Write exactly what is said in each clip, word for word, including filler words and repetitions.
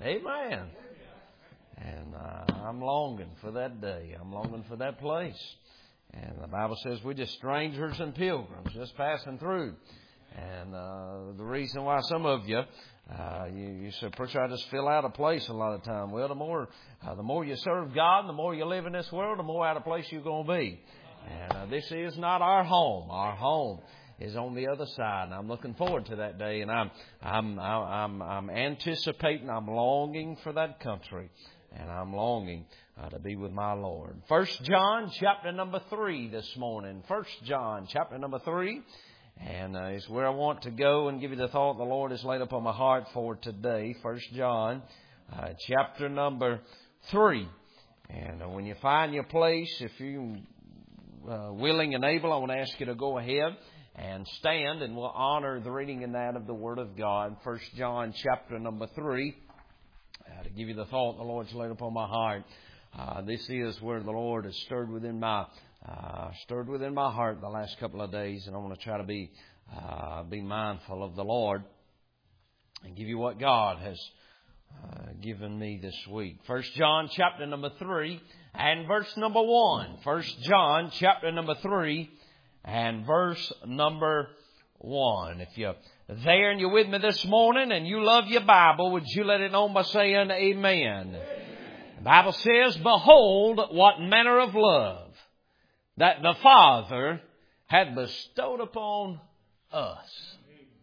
Amen. And uh, I'm longing for that day. I'm longing for that place. And the Bible says we're just strangers and pilgrims, just passing through. And uh, the reason why some of you, uh, you, you say, preacher, I just fill out a place a lot of time. Well, the more uh, the more you serve God, and the more you live in this world, the more out of place you're going to be. And uh, this is not our home. Our home is on the other side, and I'm looking forward to that day. And I'm I'm I'm I'm anticipating. I'm longing for that country, and I'm longing uh, to be with my Lord. First John chapter number three this morning. First John chapter number three. And uh, it's where I want to go and give you the thought the Lord has laid upon my heart for today. First John, uh, chapter number three. And uh, when you find your place, if you're uh, willing and able, I want to ask you to go ahead and stand, and we'll honor the reading and that of the Word of God. First John, chapter number three. Uh, to give you the thought the Lord's laid upon my heart. Uh, this is where the Lord has stirred within my Uh, stirred within my heart the last couple of days, and I want to try to be uh, be mindful of the Lord and give you what God has uh, given me this week. First John chapter number three and verse number one. First John chapter number three and verse number one. If you're there and you're with me this morning and you love your Bible, would you let it know by saying amen? Amen. The Bible says, "Behold, what manner of love that the Father had bestowed upon us."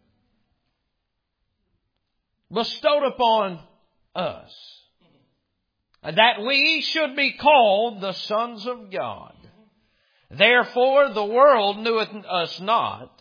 Bestowed upon us. That we should be called the sons of God. Therefore the world knoweth us not,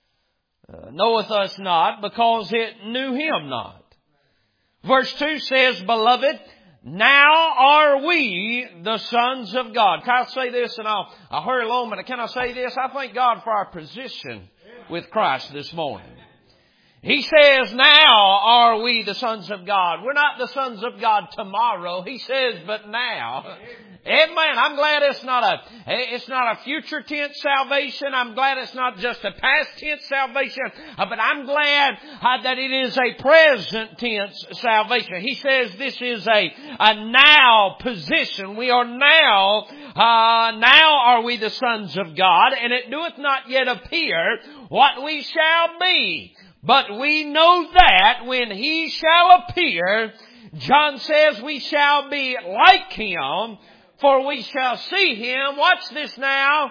uh, knoweth us not, because it knew Him not. Verse two says, "Beloved, now are we the sons of God." Can I say this, and I'll, I'll hurry along, but can I say this? I thank God for our position with Christ this morning. He says, now are we the sons of God. We're not the sons of God tomorrow. He says, but now. Amen. I'm glad it's not a, it's not a future tense salvation. I'm glad it's not just a past tense salvation. Uh, but I'm glad uh, that it is a present tense salvation. He says this is a, a now position. We are now, uh, now are we the sons of God, and it doeth not yet appear what we shall be. But we know that when He shall appear, John says we shall be like Him, for we shall see Him, watch this now,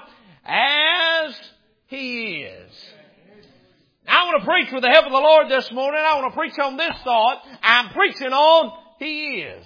as He is. Now, I want to preach with the help of the Lord this morning. I want to preach on this thought. I'm preaching on He is.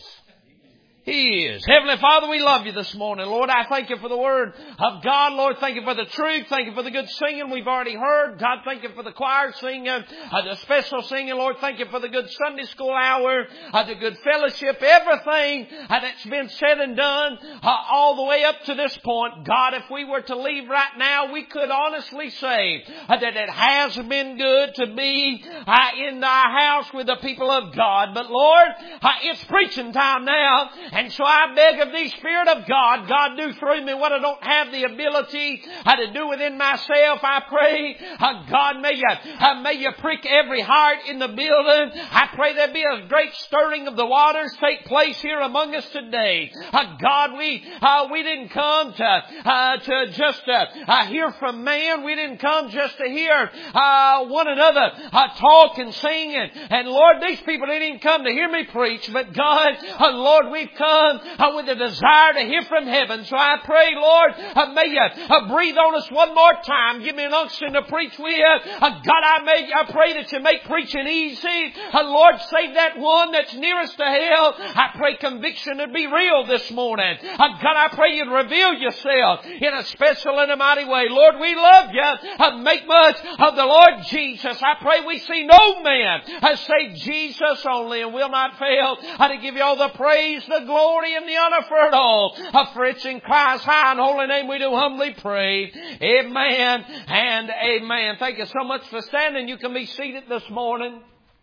He is. Heavenly Father, we love You this morning. Lord, I thank You for the Word of God. Lord, thank You for the truth. Thank You for the good singing we've already heard. God, thank You for the choir singing, uh, the special singing. Lord, thank You for the good Sunday school hour, uh, the good fellowship, everything uh, that's been said and done uh, all the way up to this point. God, if we were to leave right now, we could honestly say uh, that it has been good to be uh, in Thy house with the people of God. But Lord, uh, it's preaching time now. And so I beg of Thee, Spirit of God, God, do through me what I don't have the ability uh, to do within myself. I pray, uh, God, may You, uh, may You prick every heart in the building. I pray there be a great stirring of the waters take place here among us today. Uh, God, we uh, we didn't come to uh, to just uh, uh, hear from man. We didn't come just to hear uh, one another uh, talk and sing. And, and Lord, these people didn't even come to hear me preach. But God, uh, Lord, we've come Uh, with a desire to hear from heaven. So I pray, Lord, uh, may You uh, breathe on us one more time. Give me an unction to preach with. Uh, God, I may I pray that You make preaching easy. Uh, Lord, save that one that's nearest to hell. I pray conviction to be real this morning. Uh, God, I pray You'd reveal Yourself in a special and a mighty way. Lord, we love You. Uh, make much of the Lord Jesus. I pray we see no man uh, save Jesus only, and will not fail uh, to give You all the praise, the glory, glory and the honor for it all. For it's in Christ's high and holy name we do humbly pray. Amen and amen. Thank you so much for standing. You can be seated this morning.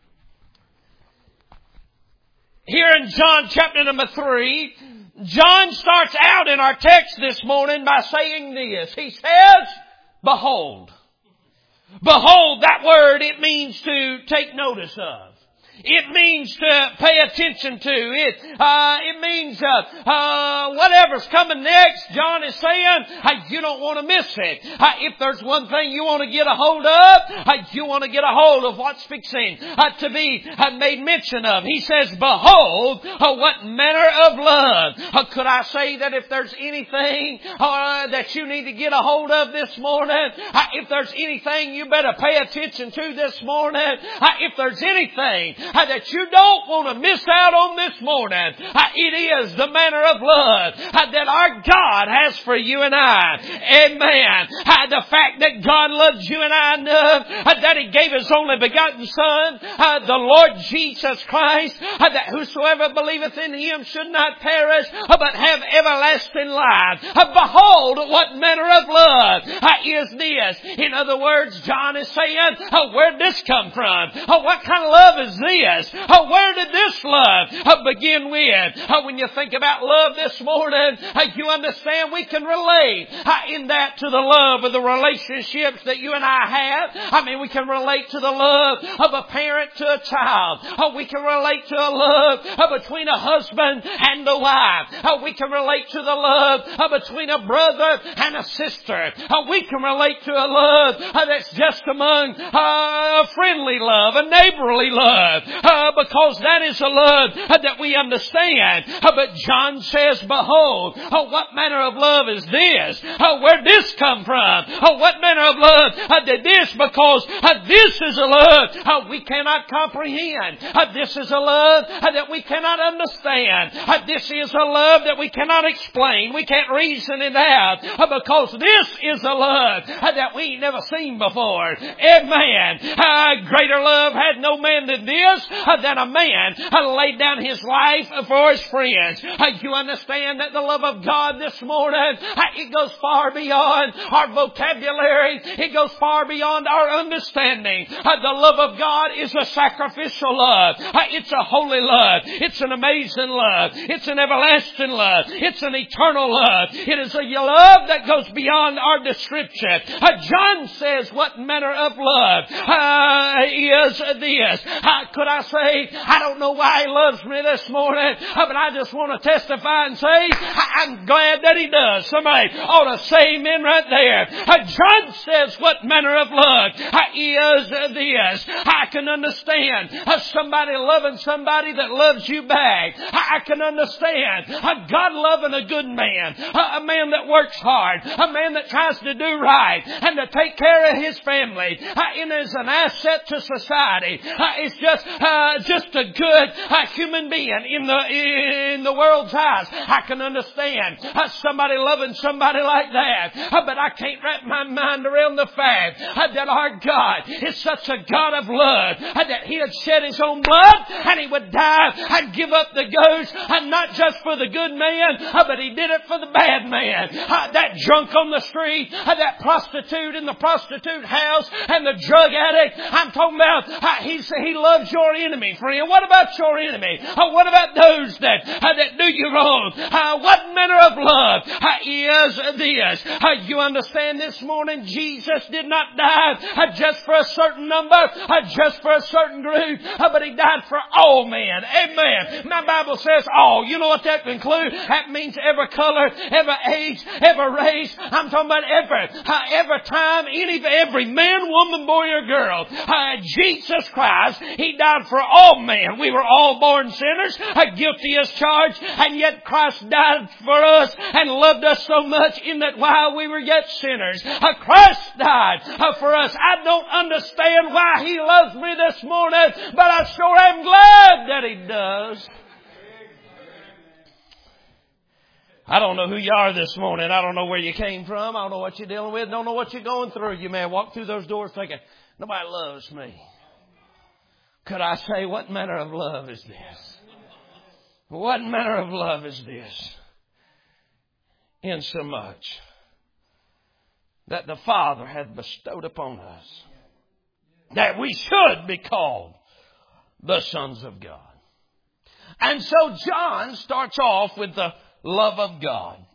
Here in John chapter number three, John starts out in our text this morning by saying this. He says, behold. Behold, that word, it means to take notice of. It means to pay attention to. It uh, it means uh, uh, whatever's coming next, John is saying, uh, you don't want to miss it. Uh, if there's one thing you want to get a hold of, uh, you want to get a hold of what's fixing uh, to be uh, made mention of. He says, behold, uh, what manner of love. Uh, could I say that if there's anything uh, that you need to get a hold of this morning, uh, if there's anything you better pay attention to this morning, uh, if there's anything uh, that you don't want to miss out on this morning, uh, it is the manner of love uh, that our God has for you and I. Amen. Uh, the fact that God loves you and I enough uh, that He gave His only begotten Son, uh, the Lord Jesus Christ, uh, that whosoever believeth in Him should not perish, uh, but have everlasting life. Uh, behold, what manner of love uh, is this? In other words, John is saying, uh, where did this come from? Uh, what kind of love is this? Uh, where did this love uh, begin with? Uh, when you think about love this morning, uh, you understand we can relate uh, in that to the love of the relationships that you and I have. I mean, we can relate to the love of a parent to a child. Uh, we can relate to a love uh, between a husband and a wife. Uh, we can relate to the love uh, between a brother and a sister. Uh, we can relate to a love uh, that's just among uh, a friendly love, a neighborly love, uh, because that is a love uh, that we understand. Uh, but John says, behold, uh, what manner of love is this? Uh, where did this come from? Uh, what manner of love uh, did this? Because uh, this is a love uh, we cannot comprehend. Uh, this is a love uh, that we cannot understand. Uh, this is a love that we cannot explain. We can't reason it out uh, because this is a love uh, that we ain't never seen before. Amen. Uh, greater love had no man than this, uh, than a man uh, laid down his life for his friends. Uh, you understand that the love of God this morning, uh, it goes far beyond our vocabulary. It goes far beyond our understanding. Uh, the love of God is a sacrificial love. Uh, it's a holy love. It's an amazing love. It's an everlasting love. It's an eternal love. It is a love that goes beyond our description. Uh, John says, what manner of love uh, is this? Uh, could I say, I don't know why He loves me this morning, uh, but I just want to testify and say, I'm glad that He does. Somebody ought to say amen right there. Uh, John says, what manner of love uh, is this? I can understand uh, somebody loving somebody that loves you back. I, I can understand uh, God loving a good man, uh, a man that works hard, a man that tries to do right and to take care of his family, uh, and is an asset to society. Uh, it's just uh, just a good uh, human being in the in the world's eyes. I can understand uh, somebody loving somebody like that, uh, but I can't wrap my mind around the fact uh, that our God is such a God of love uh, that He had shed His own blood and He would die and give up the ghost, uh, not just for the good man, uh, but He did it for the bad man. Uh, that drunk on the street, uh, that prostitute in the prostitute house, and the drug addict. I'm talking about uh, he, he loves your enemy, friend. What about your enemy? Uh, what about those that uh, that do you wrong? Uh, what manner of love uh, is this? Uh, you understand this morning, Jesus did not die uh, just for a certain number, uh, just for a certain group, uh, but He died for all men. Amen. My Bible says all. You know what that includes? That means every color, every age, every race. I'm talking about every, uh, every time, any, every man, woman, boy, or girl. Uh, Jesus Christ, He died for all men. We were all born sinners, uh, guilty as charged, and yet Christ died for us and loved us so much in that while we were yet sinners, uh, Christ died uh, for us. I don't understand why He loves me this morning, but I sure am glad that He does. I don't know who you are this morning. I don't know where you came from. I don't know what you're dealing with. Don't know what you're going through. You may walk through those doors thinking, nobody loves me. Could I say, what manner of love is this? What manner of love is this? Insomuch that the Father hath bestowed upon us that we should be called the sons of God. And so John starts off with the love of God.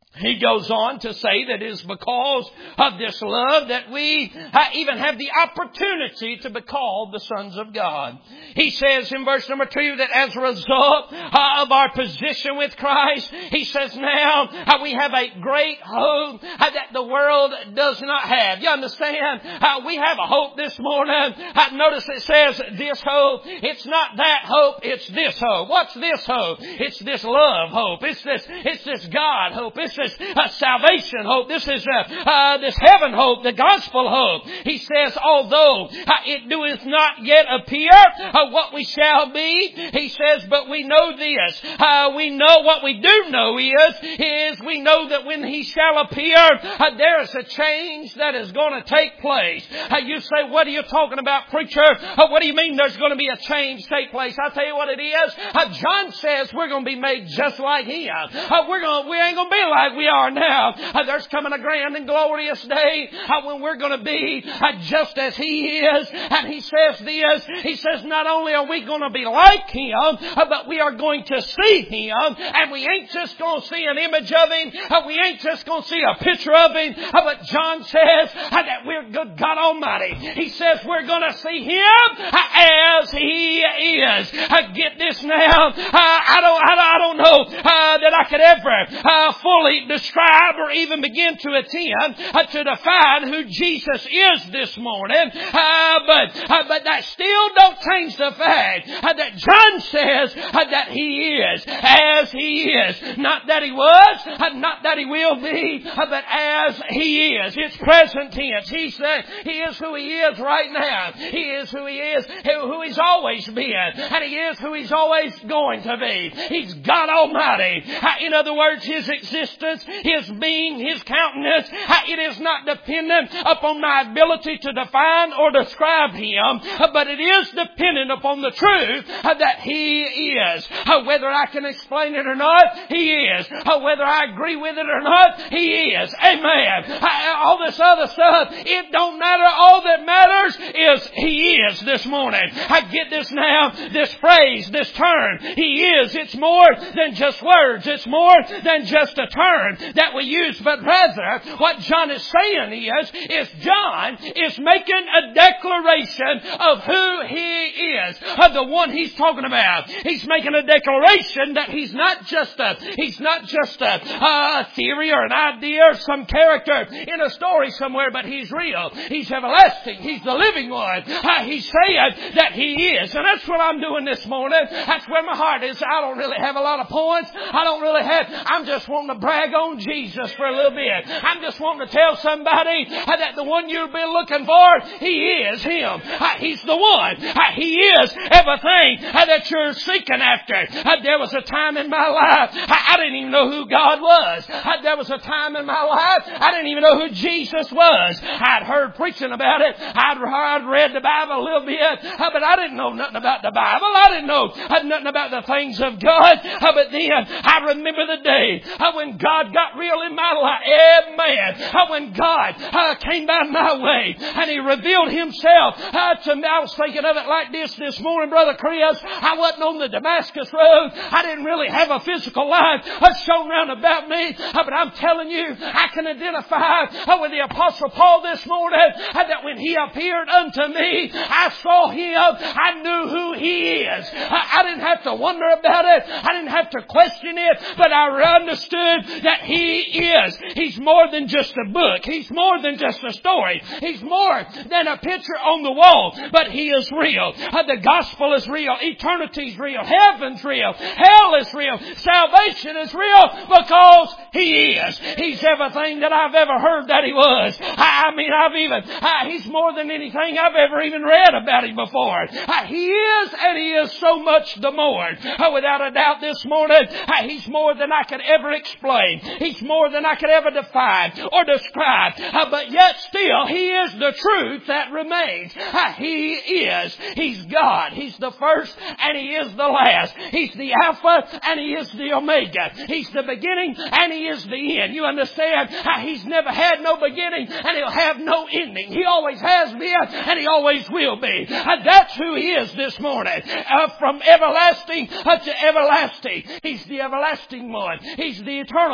He goes on to say that it is because of this love that we even have the opportunity to be called the sons of God. He says in verse number two that as a result of our position with Christ, he says now we have a great hope that the world does not have. You understand? We have a hope this morning. Notice it says this hope. It's not that hope, it's this hope. What's this hope? It's this love hope. It's this, it's this God hope. It's this uh, salvation hope. This is uh, uh, this heaven hope, the gospel hope. He says, although uh, it doeth not yet appear uh, what we shall be, he says, but we know this. Uh, we know what we do know is, is we know that when he shall appear, uh, there is a change that is going to take place. Uh, you say, what are you talking about, preacher? Uh, what do you mean there's going to be a change take place? I'll tell you what it is. Uh, John says we're going to be made just like him. Uh, we're going, we ain't going to be like we are now. Uh, there's coming a grand and glorious day uh, when we're going to be uh, just as he is. And he says this, he says not only are we going to be like him, uh, but we are going to see him. And we ain't just going to see an image of him. Uh, we ain't just going to see a picture of him. Uh, but John says uh, that we're good God Almighty. He says we're going to see him uh, as he is. Uh, get this now. Uh, I don't, I don't, I don't know uh, that I could ever uh, fully describe or even begin to attempt uh, to define who Jesus is this morning. Uh, but, uh, but that still don't change the fact uh, that John says uh, that he is as he is. Not that he was, uh, not that he will be, uh, but as he is. It's present tense. He said he is who he is right now. He is who he is, who he's always been. And he is who he's always going to be. He's God Almighty. Uh, in other words, his existence, his being, his countenance, uh, it is not dependent upon my ability to define or describe him, uh, but it is dependent upon the truth uh, that he is. Uh, whether I can explain it or not, he is. Uh, whether I agree with it or not, he is. Amen. Uh, all this other stuff, it don't matter. All that matters is he is this morning. I get this now, this phrase, this term, he is. It's more than just words. It's more than just a term that we use, but rather what John is saying is, is John is making a declaration of who he is, of the one he's talking about. He's making a declaration that he's not just a, he's not just a, a theory or an idea or some character in a story somewhere, but he's real. He's everlasting. He's the living one. Uh, he's saying that he is. And that's what I'm doing this morning. That's where my heart is. I don't really have a lot of points. I don't really have, I'm just wanting to brag on Jesus for a little bit. I'm just wanting to tell somebody uh, that the one you've been looking for, he is him. Uh, he's the one. Uh, he is everything uh, that you're seeking after. Uh, there was a time in my life, I, I didn't even know who God was. Uh, there was a time in my life, I didn't even know who Jesus was. I'd heard preaching about it. I'd, I'd read the Bible a little bit, uh, but I didn't know nothing about the Bible. I didn't know uh, nothing about the things of God. Uh, but then I remember the day uh, when God got real in my life. Amen. Uh, when God uh, came by my way and he revealed himself uh, to me. I was thinking of it like this this morning, Brother Chris. I wasn't on the Damascus road. I didn't really have a physical life uh, shown round about me. Uh, but I'm telling you, I can identify uh, with the Apostle Paul this morning uh, that when he appeared unto me, I saw him. I knew who he is. Uh, I didn't have to wonder about it. I didn't have to question it. But I understood that he is. He's more than just a book. He's more than just a story. He's more than a picture on the wall. But he is real. Uh, the gospel is real. Eternity is real. Heaven's real. Hell is real. Salvation is real because he is. He's everything that I've ever heard that he was. I, I mean, I've even, uh, he's more than anything I've ever even read about him before. Uh, he is, and he is so much the more. Uh, without a doubt this morning, uh, he's more than I could ever explain. He's more than I could ever define or describe. Uh, but yet still, he is the truth that remains. Uh, he is. He's God. He's the first and he is the last. He's the Alpha and he is the Omega. He's the beginning and he is the end. You understand? Uh, he's never had no beginning and he'll have no ending. He always has been and he always will be. Uh, that's who he is this morning. Uh, from everlasting uh, to everlasting. He's the everlasting one. He's the eternal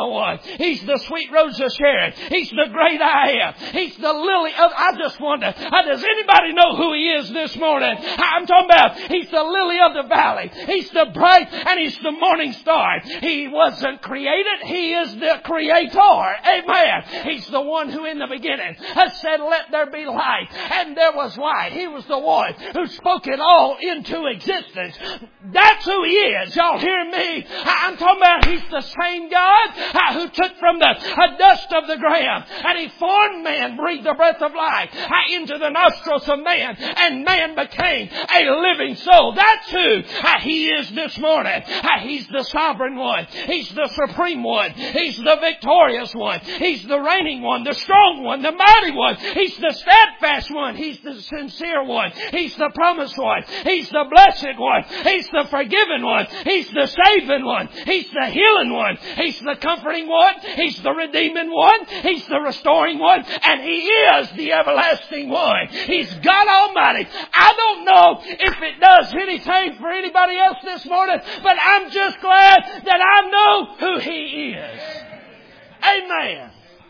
Emmanuel one. He's the sweet rose of Sharon. He's the great I am. He's the lily of, I just wonder, uh, does anybody know who He is this morning? I'm talking about, He's the lily of the valley. He's the bright and He's the morning star. He wasn't created. He is the creator. Amen. He's the one who in the beginning has said, let there be light. And there was light. He was the one who spoke it all into existence. That's who He is. Y'all hear me? I'm talking about He's the same God who took from the dust of the ground and He formed man, breathed the breath of life into the nostrils of man, and man became a living soul. That's who He is this morning. He's the sovereign one. He's the supreme one. He's the victorious one. He's the reigning one, the strong one, the mighty one. He's the steadfast one. He's the sincere one. He's the promised one. He's the blessed one. He's the forgiven one. He's the saving one. He's the healing one. He's the comforting one. He's the redeeming one. He's the restoring one. And He is the everlasting one. He's God Almighty. I don't know if it does anything for anybody else this morning, but I'm just glad that I know who He is. Amen.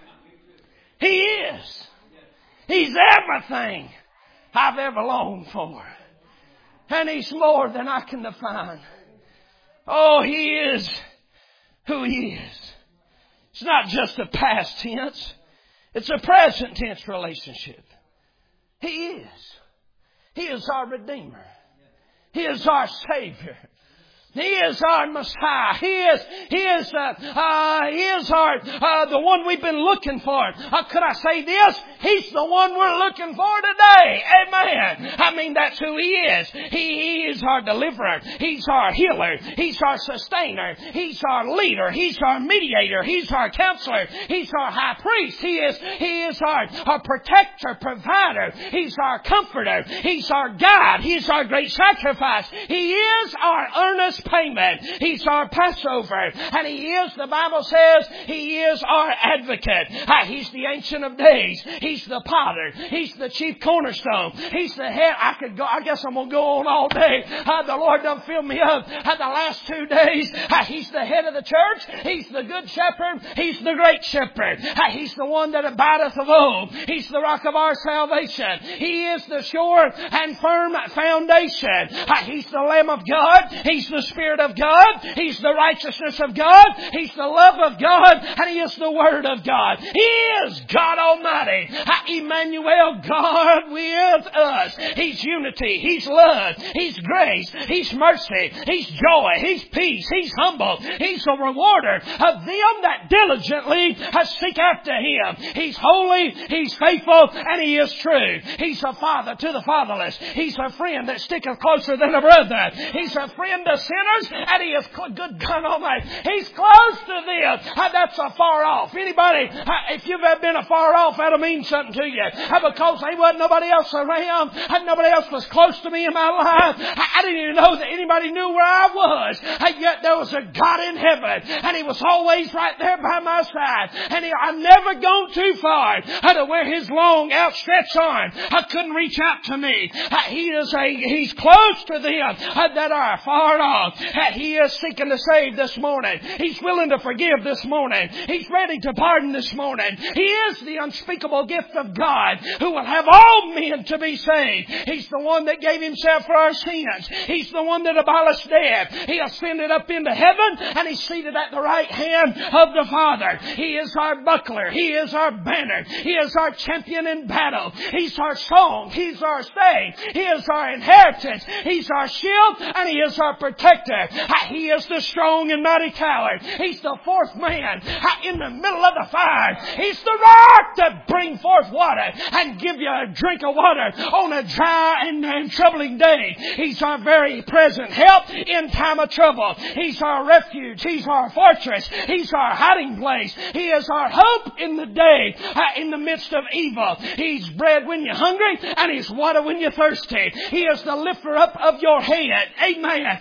He is. He's everything I've ever longed for. And He's more than I can define. Oh, He is who He is. It's not just a past tense. It's a present tense relationship. He is. He is our Redeemer. He is our Savior. He is our Messiah. He is, He is, uh, uh, He is our, uh, the one we've been looking for. Uh, could I say this? He's the one we're looking for today. Amen. I mean, that's who He is. He, he is our deliverer. He's our healer. He's our sustainer. He's our leader. He's our mediator. He's our counselor. He's our high priest. He is, He is our, our protector, provider. He's our comforter. He's our guide. He's our great sacrifice. He is our earnest payment. He's our Passover. And He is, the Bible says, He is our advocate. He's the Ancient of Days. He's the potter. He's the chief cornerstone. He's the head. I could go, I guess I'm going to go on all day. Uh, the Lord done filled me up uh, the last two days. Uh, he's the head of the church. He's the good shepherd. He's the great shepherd. Uh, he's the one that abideth of old. He's the rock of our salvation. He is the sure and firm foundation. Uh, he's the Lamb of God. He's the Spirit of God. He's the righteousness of God. He's the love of God. And He is the Word of God. He is God Almighty. Emmanuel, God with us. He's unity. He's love. He's grace. He's mercy. He's joy. He's peace. He's humble. He's a rewarder of them that diligently seek after Him. He's holy. He's faithful. And He is true. He's a father to the fatherless. He's a friend that sticketh closer than a brother. He's a friend to sinners. And He is cl- good God Almighty. He's close to them. Uh, that's a far off. Anybody, uh, if you've ever been a far off, that'll mean something to you. Uh, because there wasn't nobody else around. Uh, nobody else was close to me in my life. I, I didn't even know that anybody knew where I was. Uh, yet there was a God in heaven. And He was always right there by my side. And he, I've never gone too far uh, to where His long outstretched arm uh, couldn't reach out to me. Uh, he is a, He's close to them uh, that are far off. Uh, he is seeking to save this morning. He's willing to forgive this morning. He's ready to pardon this morning. He is the unspeakable gift of God who will have all men to be saved. He's the one that gave Himself for our sins. He's the one that abolished death. He ascended up into heaven and He's seated at the right hand of the Father. He is our buckler. He is our banner. He is our champion in battle. He's our song. He's our stay. He is our inheritance. He's our shield and He is our protector. He is the strong and mighty tower. He's the fourth man in the middle of the fire. He's the rock that bring forth water and give you a drink of water on a dry and, and troubling day. He's our very present help in time of trouble. He's our refuge. He's our fortress. He's our hiding place. He is our hope in the day, uh, in the midst of evil. He's bread when you're hungry and He's water when you're thirsty. He is the lifter up of your head. Amen. He's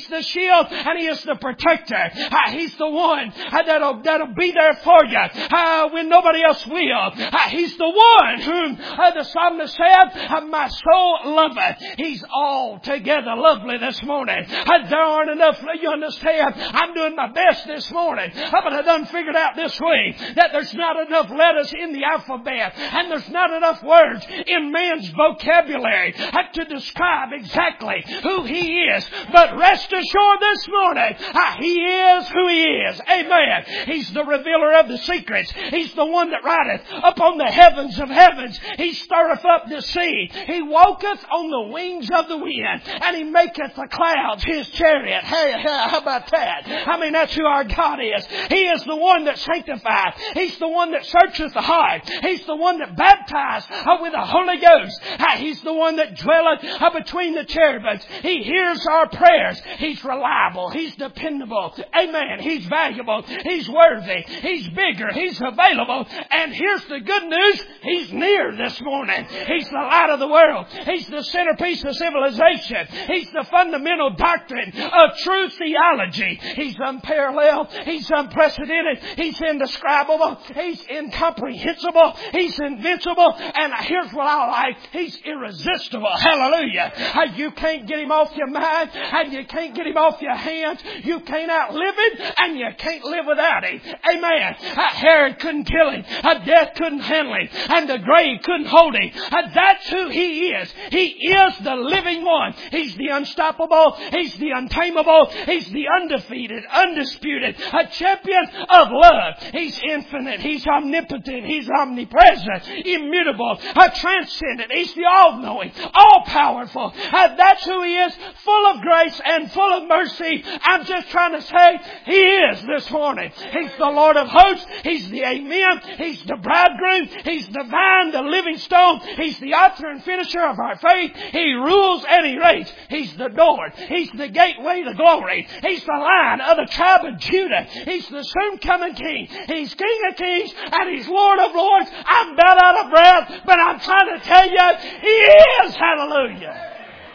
the shield and He is the protector. Uh, he's the one uh, that'll, that'll be there for you uh, when nobody else will. Uh, he's the one whom uh, the psalmist said, uh, my soul loveth. He's altogether lovely this morning. Uh, there aren't enough, you understand, I'm doing my best this morning, uh, but I done figured out this week that there's not enough letters in the alphabet and there's not enough words in man's vocabulary uh, to describe exactly who He is. But rest assured this morning, uh, He is who He is. Amen. He's the revealer of the secrets. He's the one that rideth upon the heavens of heavens. He stirreth up the sea. He walketh on the wings of the wind. And He maketh the clouds His chariot. Hey, how about that? I mean, that's who our God is. He is the one that sanctifies. He's the one that searcheth the heart. He's the one that baptizes with the Holy Ghost. He's the one that dwelleth between the cherubims. He hears our prayers. He's reliable. He's dependable. Amen. He's valuable. He's worthy. He's bigger. He's available. And here's the good news. He's near this morning. He's the light of the world. He's the centerpiece of civilization. He's the fundamental doctrine of true theology. He's unparalleled. He's unprecedented. He's indescribable. He's incomprehensible. He's invincible. And here's what I like. He's irresistible. Hallelujah. You can't get Him off your mind, and you can't get Him off your hands. You can't outlive Him, and you can't live without Him. Amen. Herod couldn't kill Him. Death couldn't handle Him. And the grave couldn't hold Him. That's who He is. He is the living one. He's the unstoppable. He's the untamable. He's the undefeated, undisputed, a champion of love. He's infinite. He's omnipotent. He's omnipresent, immutable, a transcendent. He's the all-knowing, all-powerful. That's who He is, full of grace and full of mercy. I'm just trying to say He is this morning. He's the Lord of hosts. He's the Amen. He's the bridegroom. He's the vine, the living stone. He's the author and finisher of our faith. He rules and He reigns. He's the door. He's the gateway to glory. He's the Lion of the tribe of Judah. He's the soon coming King. He's King of kings and He's Lord of lords. I'm about out of breath, but I'm trying to tell you, He is. Hallelujah.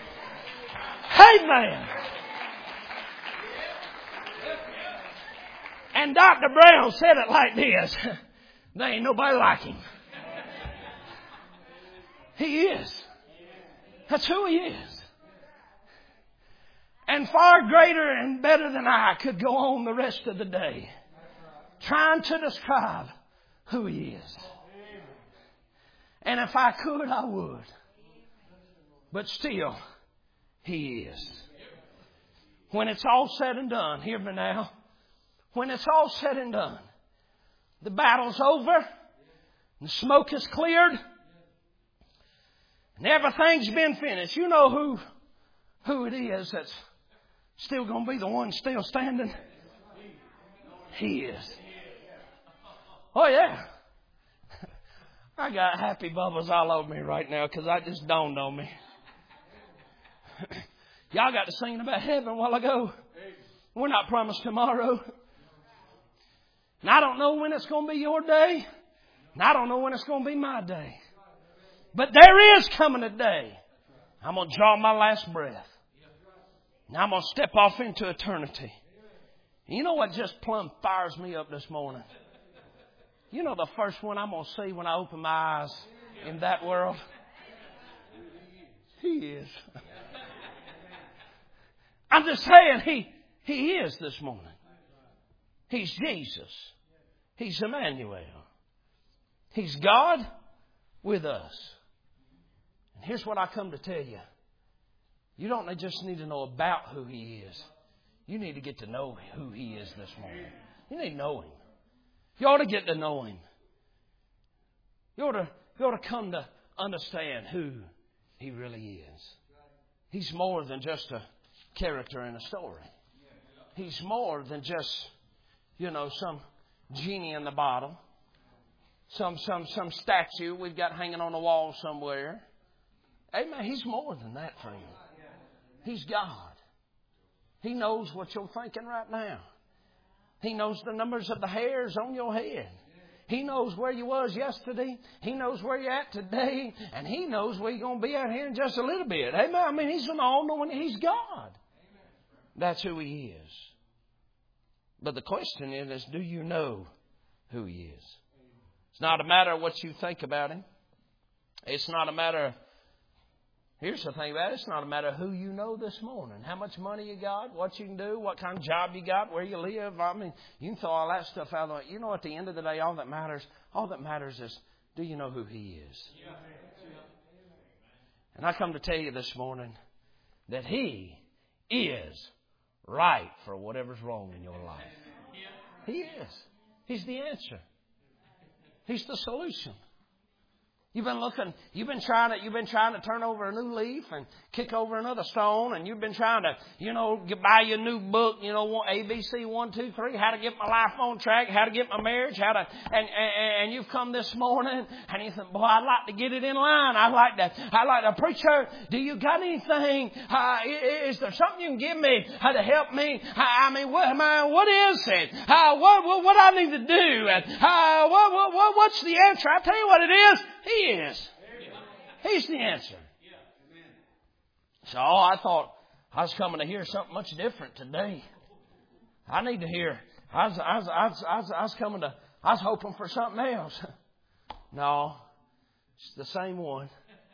Amen. And Doctor Brown said it like this. There ain't nobody like Him. He is. That's who He is. And far greater and better than I could go on the rest of the day trying to describe who He is. And if I could, I would. But still, He is. When it's all said and done, hear me now. When it's all said and done, the battle's over, the smoke is cleared, and everything's been finished. You know who, who it is that's still going to be the one still standing? He is. Oh, yeah. I got happy bubbles all over me right now because that just dawned on me. Y'all got to singing about heaven a while ago. We're not promised tomorrow. And I don't know when it's going to be your day. And I don't know when it's going to be my day. But there is coming a day. I'm going to draw my last breath. And I'm going to step off into eternity. And you know what just plumb fires me up this morning? You know the first one I'm going to see when I open my eyes in that world? He is. I'm just saying He, he is this morning. He's Jesus. He's Emmanuel. He's God with us. And here's what I come to tell you. You don't just need to know about who He is. You need to get to know who He is this morning. You need to know Him. You ought to get to know Him. You ought to, you ought to come to understand who He really is. He's more than just a character in a story. He's more than just, you know, some genie in the bottle. Some, some, some statue we've got hanging on the wall somewhere. Amen. He's more than that, friend. He's God. He knows what you're thinking right now. He knows the numbers of the hairs on your head. He knows where you was yesterday. He knows where you're at today. And He knows where you're going to be out here in just a little bit. Amen. I mean, He's an all-knowing. He's God. That's who He is. But the question is, do you know who He is? It's not a matter of what you think about Him. It's not a matter of, here's the thing about it, it's not a matter of who you know this morning. How much money you got, what you can do, what kind of job you got, where you live. I mean, you can throw all that stuff out of the way. You know, at the end of the day, all that matters, all that matters is, do you know who He is? And I come to tell you this morning that He is right for whatever's wrong in your life. He is. He's the answer. He's the solution. You've been looking, you've been trying to, you've been trying to turn over a new leaf and kick over another stone, and you've been trying to, you know, get, buy you a new book, you know, A B C one, two, three, how to get my life on track, how to get my marriage, how to, and, and, and you've come this morning and you think, boy, I'd like to get it in line. I'd like to, I'd like to, preacher, do you got anything? Uh, is there something you can give me uh, to help me? Uh, I mean, what am I, what is it? Uh, what, what, what I need to do? Uh, what, what, what, what's the answer? I tell you what it is. He is. He's the answer. So I thought I was coming to hear something much different today. I need to hear. I was, I was, I was, I was, I was coming to. I was hoping for something else. No, it's the same one.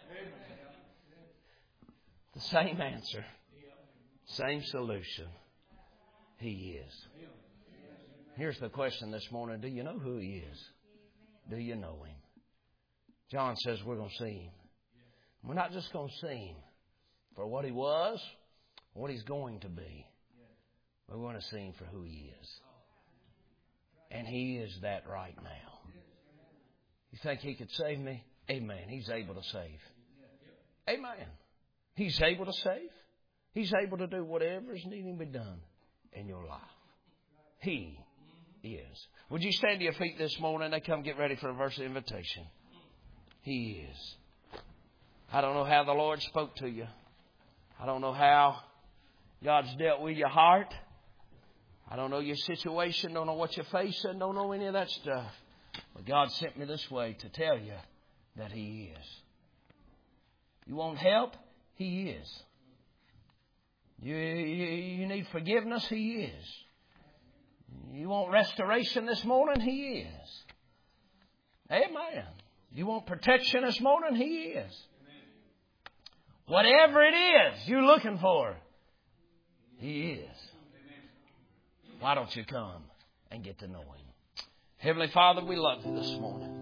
The same answer. Same solution. He is. Here's the question this morning. Do you know who He is? Do you know Him? John says we're going to see Him. We're not just going to see Him for what He was, what He's going to be. We're going to see Him for who He is. And He is that right now. You think He could save me? Amen. He's able to save. Amen. He's able to save. He's able to do whatever is needing to be done in your life. He is. Would you stand to your feet this morning? They come get ready for a verse of invitation. He is. I don't know how the Lord spoke to you. I don't know how God's dealt with your heart. I don't know your situation. Don't know what you're facing. Don't know any of that stuff. But God sent me this way to tell you that He is. You want help? He is. You, you, you need forgiveness? He is. You want restoration this morning? He is. Amen. You want protection this morning? He is. Whatever it is you're looking for, He is. Why don't you come and get to know Him? Heavenly Father, we love You this morning.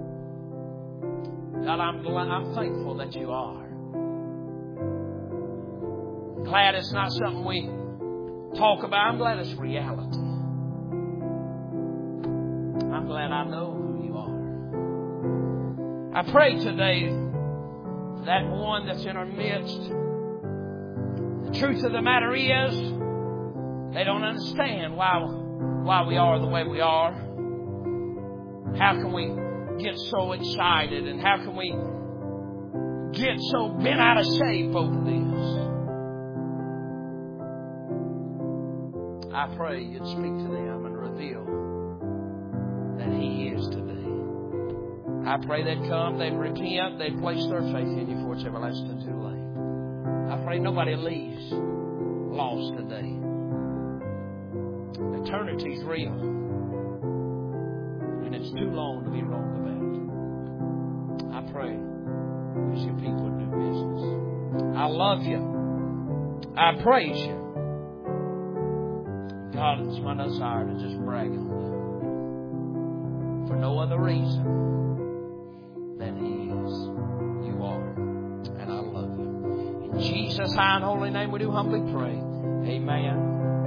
God, I'm glad, I'm thankful that You are. Glad it's not something we talk about. I'm glad it's reality. I'm glad I know who You are. I pray today that one that's in our midst, the truth of the matter is, they don't understand why, why we are the way we are. How can we get so excited and how can we get so bent out of shape over this? I pray You'd speak to them and reveal that He is today. I pray they'd come, they'd repent, they'd place their faith in You for it's everlasting too late. I pray nobody leaves lost today. Eternity's real. And it's too long to be wrong about. I pray as Your people do business. I love You. I praise You. God, it's my desire to just brag on You. For no other reason than He is. You are. And I love You. In Jesus' high and holy name we do humbly pray. Amen.